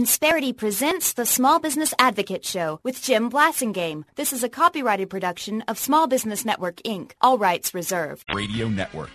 Insperity presents the Small Business Advocate Show with Jim Blasingame. This is a copyrighted production of Small Business Network, Inc. All rights reserved. Radio Network.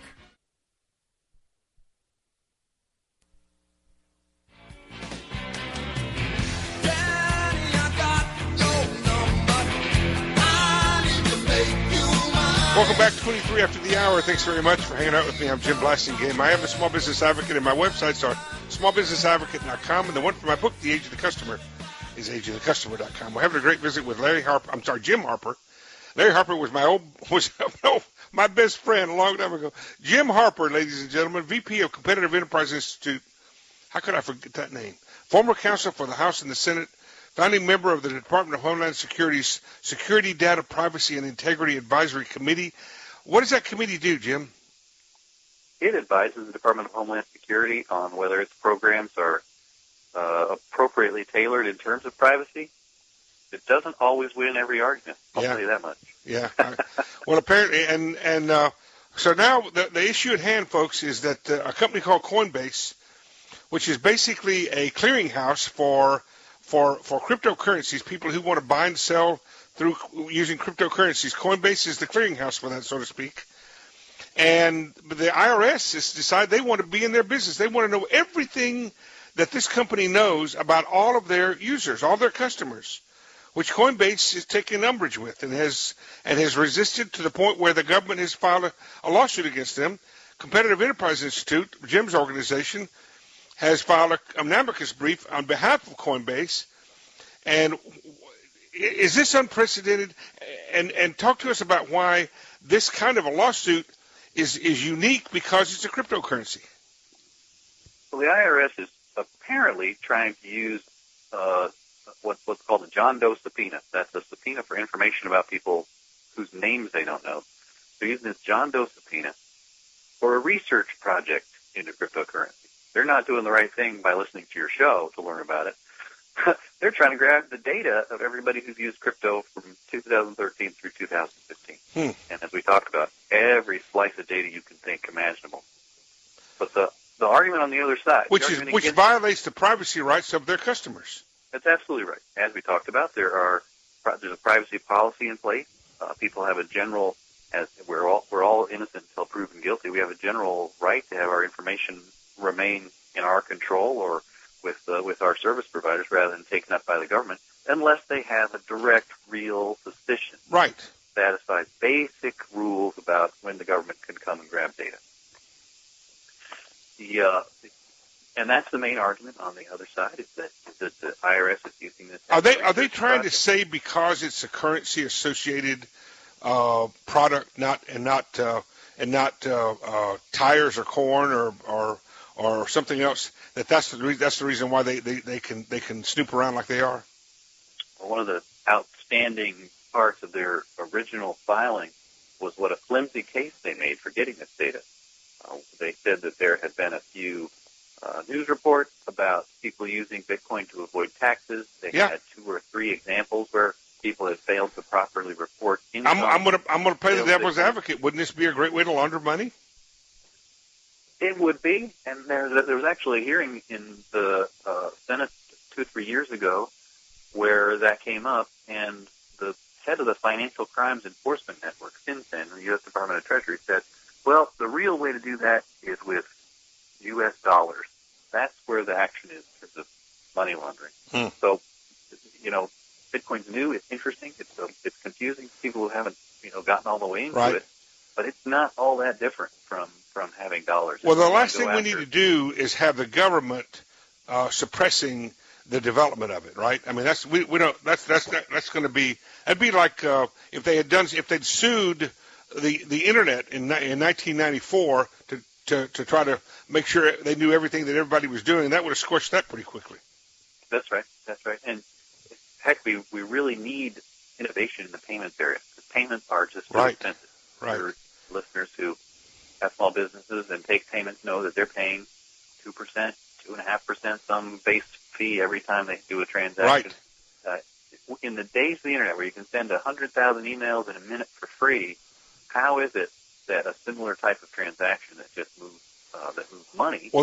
Welcome back, 23 after the hour. Thanks very much for hanging out with me. I'm Jim Blasingame. I am a small business advocate, and my websites are smallbusinessadvocate.com, and the one for my book, The Age of the Customer, is ageofthecustomer.com. We're having a great visit with Jim Harper. Larry Harper was my best friend a long time ago. Jim Harper, ladies and gentlemen, VP of Competitive Enterprise Institute. How could I forget that name? Former counsel for the House and the Senate, founding member of the Department of Homeland Security's Security Data Privacy and Integrity Advisory Committee. What does that committee do, Jim? It advises the Department of Homeland Security on whether its programs are appropriately tailored in terms of privacy. It doesn't always win every argument. I'll tell you that much. Yeah. Well, apparently, so now the issue at hand, folks, is that a company called Coinbase, which is basically a clearinghouse for cryptocurrencies, people who want to buy and sell through using cryptocurrencies. Coinbase is the clearinghouse for that, so to speak. And the IRS has decided they want to be in their business. They want to know everything that this company knows about all of their users, all their customers, which Coinbase is taking umbrage with and has resisted to the point where the government has filed a lawsuit against them. Competitive Enterprise Institute, Jim's organization, has filed an amicus brief on behalf of Coinbase. And is this unprecedented? And talk to us about why this kind of a lawsuit is unique because it's a cryptocurrency. Well, the IRS is apparently trying to use what's called a John Doe subpoena. That's a subpoena for information about people whose names they don't know. They're using this John Doe subpoena for a research project into cryptocurrency. They're not doing the right thing by listening to your show to learn about it. They're trying to grab the data of everybody who's used crypto from 2013 through 2015. And as we talked about, every slice of data you can think imaginable. But the argument on the other side, which violates the privacy rights of their customers. That's absolutely right. As we talked about, there's a privacy policy in place. People have a general, as we're all innocent until proven guilty. We have a general right to have our information remain in our control or with our service providers rather than taken up by the government, unless they have a direct, real suspicion. Right. Satisfies basic rules about when the government can come and grab data. And that's the main argument on the other side, is that the IRS is using this. Are they trying to say because it's a currency associated product, not tires or corn or something else, that's the reason why they can snoop around like they are? Well, one of the outstanding parts of their original filing was what a flimsy case they made for getting this data. They said that there had been a few news reports about people using Bitcoin to avoid taxes. They had 2 or 3 examples where people had failed to properly report income. I'm gonna play the devil's advocate. Wouldn't this be a great way to launder money? It would be, and there was actually a hearing in the Senate 2 or 3 years ago where that came up, and the head of the Financial Crimes Enforcement Network, FinCEN, the U.S. Department of Treasury, said, well, the real way to do that is with U.S. dollars. That's where the action is in terms of money laundering. So, Bitcoin's new. It's interesting. It's confusing. People who haven't, gotten all the way into it. But it's not all that different from having dollars. Well, the last thing we need to do is have the government suppressing the development of it, right? I mean, that's going to be. That'd be like if they'd sued the internet in 1994 to try to make sure they knew everything that everybody was doing. That would have squished that pretty quickly. That's right. And heck, we really need innovation in the payments area, because payments are just too expensive. Right. For listeners who have small businesses and take payments know that they're paying 2%, 2.5%, some base fee every time they do a transaction. Right. In the days of the internet where you can send 100,000 emails in a minute for free, how is it that a similar type of transaction that just moves money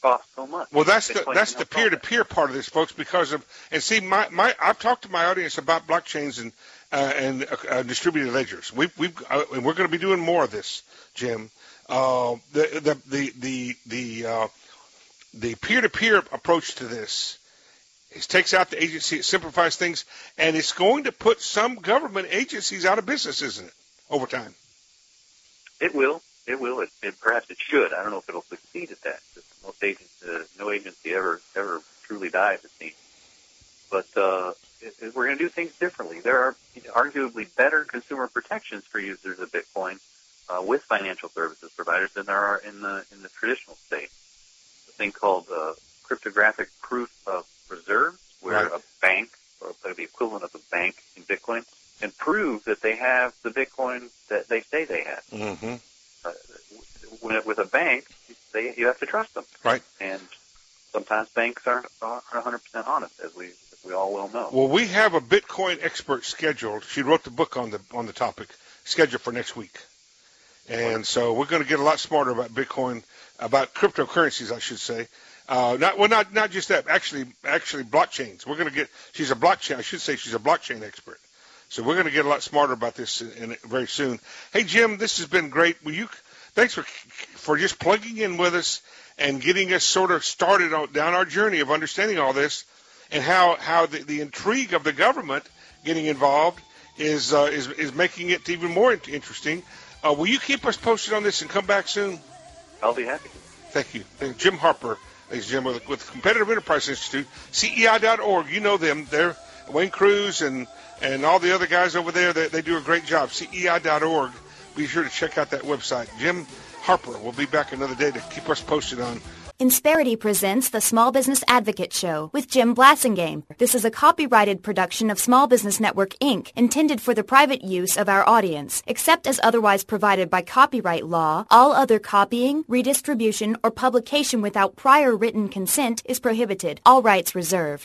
cost so much. Well, that's the peer-to-peer part of this, folks, because of, and see, I've talked to my audience about blockchains and distributed ledgers. And we're going to be doing more of this, Jim. The peer-to-peer approach to this takes out the agency, it simplifies things, and it's going to put some government agencies out of business, isn't it, over time? It will. It will. Perhaps it should. I don't know if it'll succeed at that. Most no agency ever truly dies, it seems. But we're going to do things differently. There are arguably better consumer protections for users of Bitcoin with financial services providers than there are in the traditional state. A thing called cryptographic proof of reserves, where a bank, or the equivalent of a bank in Bitcoin, can prove that they have the Bitcoin that they say they have. Mm-hmm. With a bank, you have to trust them. Right. And sometimes banks aren't 100% honest, as we all well know. Well, we have a Bitcoin expert scheduled. She wrote the book on the topic, scheduled for next week. And so we're going to get a lot smarter about Bitcoin, about cryptocurrencies, I should say. Not just that. Actually, blockchains. She's a blockchain expert. So we're going to get a lot smarter about this very soon. Hey, Jim, this has been great. Thanks for just plugging in with us and getting us sort of started down our journey of understanding all this, and how the intrigue of the government getting involved is making it even more interesting. Will you keep us posted on this and come back soon? I'll be happy. Thank you. Jim Harper, ladies and gentlemen, with Competitive Enterprise Institute, CEI.org. You know them. They're Wayne Cruz and all the other guys over there. They do a great job. CEI.org. Be sure to check out that website. Jim Harper will be back another day to keep us posted on. Insperity presents the Small Business Advocate Show with Jim Blasingame. This is a copyrighted production of Small Business Network, Inc., intended for the private use of our audience. Except as otherwise provided by copyright law, all other copying, redistribution, or publication without prior written consent is prohibited. All rights reserved.